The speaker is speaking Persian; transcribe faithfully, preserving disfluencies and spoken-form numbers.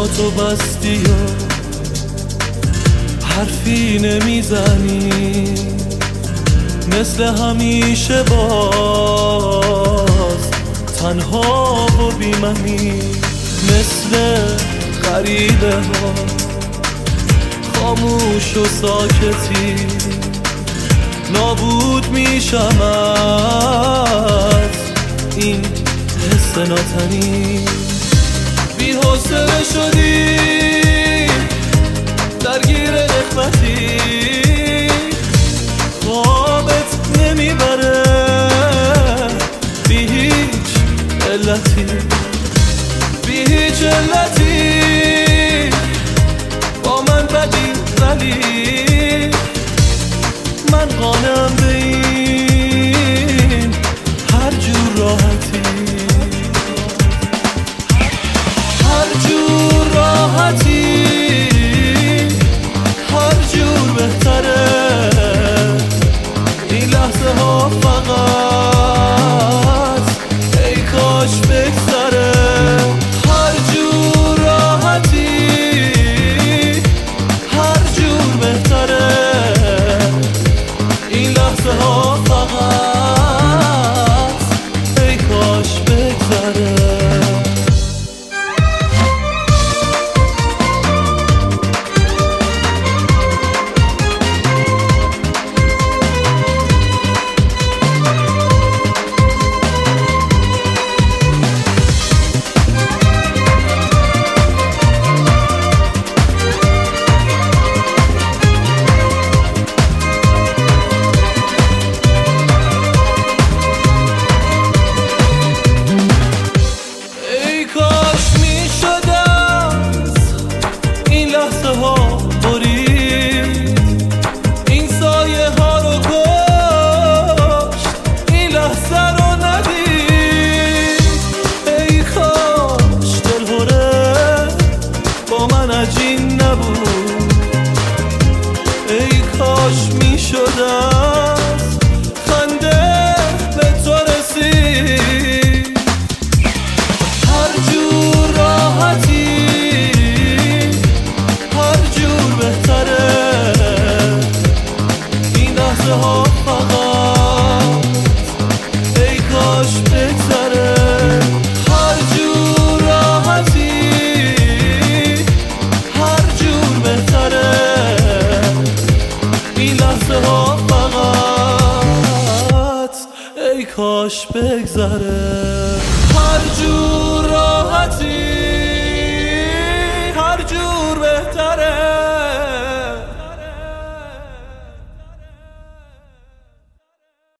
چشماتو بستی و حرفی نمیزنی، مثل همیشه باز تنها و بی‌معنی، مثل غریبه ها خاموش و ساکتی. نابود میشم از این حس ناتنی. بی حوصله شدی درگیر نخوتی، خوابت نمیبره بی هیچ علتی، بی هیچ علتی. با من بدی ولی من قانعم به این هر جور راحتی، هر جور راحتی، هر جور بهتره. این لحظه ها فقط ای کاش بگذره. هر جور راحتی، هر جور بهتره. این لحظه ها فقط ای کاش بگذره. این سایه ها رو کشت، این لحظه رو ندید. ای کاش دلهوره با من عجین نبود، ای کاش می شد از خنده به تو رسید. هر جور راحتی، ها فقط ای کاش بگذره. هر جور راحتی، هر جور بهتره. این لحظه ها فقط ای کاش بگذره. هر جور